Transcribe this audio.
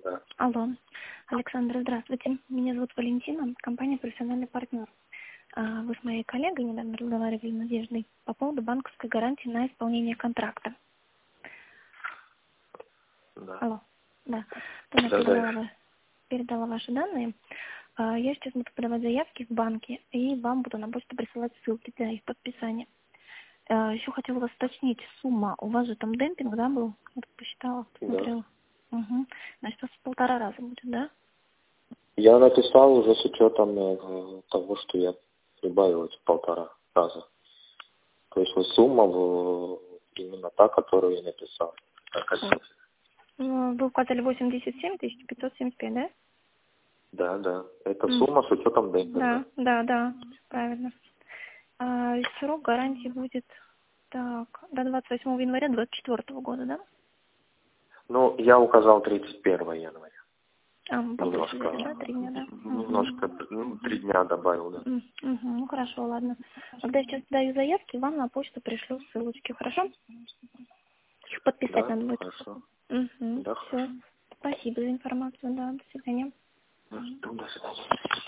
Да. Алло. Александр, здравствуйте. Меня зовут Валентина, компания «Профессиональный партнер». Вы с моей коллегой недавно разговаривали, Надеждой, по поводу банковской гарантии на исполнение контракта. Да. Алло. Да. Она передала ваши данные. Я сейчас буду подавать заявки в банке, и вам буду на почту присылать ссылки для их подписания. Еще хотела вас уточнить, сумма. У вас же там демпинг, да, был? Я посчитала, посмотрела. Да. Угу. Значит, у вас в 1,5 раза будет, да? Я написал уже с учетом того, что я прибавил эти 1,5 раза. То есть вот сумма именно та, которую я написал. Вы указали 87 575, да? Да, да. Это сумма с учетом демпинга. Да, правильно. Срок гарантии будет до 28 января 2024 года, да? Ну, я указал 31 января. Побольше взяли, да? 3 дня, да? Немножко, 3 дня добавил, да. Ну, хорошо, ладно. Когда я сейчас даю заявки, вам на почту пришлю ссылочки, хорошо? Их подписать Да, надо будет. хорошо. Да, Да, все. хорошо. Спасибо за информацию, да, до свидания. До свидания.